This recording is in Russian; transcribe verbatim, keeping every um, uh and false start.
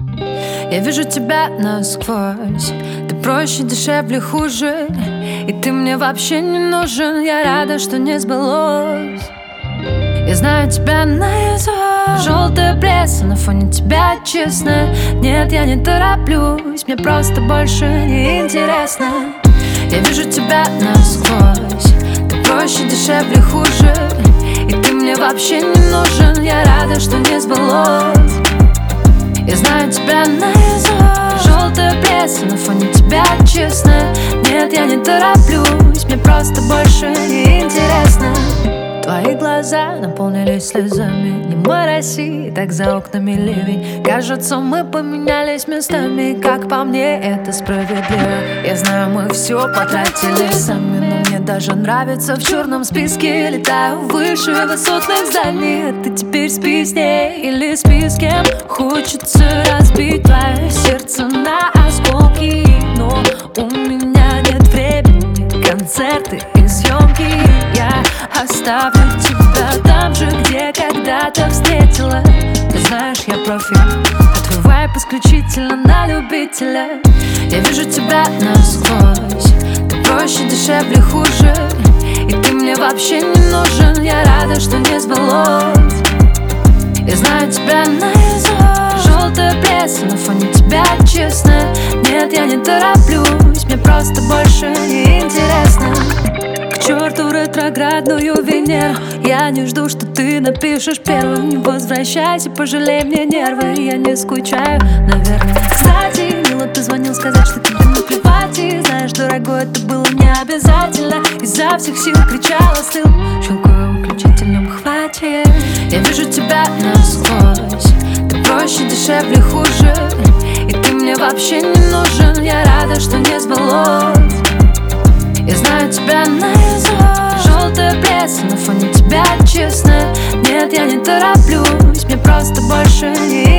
Я вижу тебя насквозь. Ты проще, дешевле, хуже, и ты мне вообще не нужен. Я рада, что не сбылось. Я знаю тебя наизусть. Желтая пресса на фоне тебя, честно. Нет, я не тороплюсь, мне просто больше не интересно. Я вижу тебя насквозь. Ты проще, дешевле, хуже, и ты мне вообще не нужен. Я рада, что не сбылось. Я знаю тебя наизусть. Желтая пресса на фоне тебя, честно. Нет, я не тороплюсь, мне просто больше не интересно. Твои глаза наполнились слезами. Не мороси, так за окнами ливень. Кажется, мы поменялись местами. Как по мне, это справедливо. Я знаю, мы все потратили сами, но мне даже нравится в черном списке. Летаю выше высотных зданий. А ты теперь спи с ней или спи с кем. Хочется разбить твое сердце на осколки, но у меня нет времени. Концерты и съемки. Я оставлю тебя там же, где когда-то встретила. Ты знаешь, я профи, а твой вайб исключительно на любителя. Я вижу тебя насквозь. Ты проще, дешевле, хуже, и ты мне вообще не нужен. Я рада, что не сбылось. Я знаю тебя наизусть. Желтая пресса на фоне тебя, честно. Нет, я не тороплюсь, мне просто больше не интересно. К черту ретроградную Венеру. Я не жду, что ты напишешь первым. Не возвращайся, пожалей мне нервы. Я не скучаю, наверное. Кстати, мило, ты звонил сказать, что тебе наплевать. И знаешь, дорогой, это было не обязательно. Изо всех сил кричала, стыл. Щелкаю выключателем, хватит. Я вижу тебя насквозь. Ты проще, дешевле, хуже, и ты мне вообще не нужен. Я рада, что не сбылось. Я знаю тебя наизусть. Желтая пресса на фоне тебя, честно. Нет, я не тороплюсь, мне просто больше не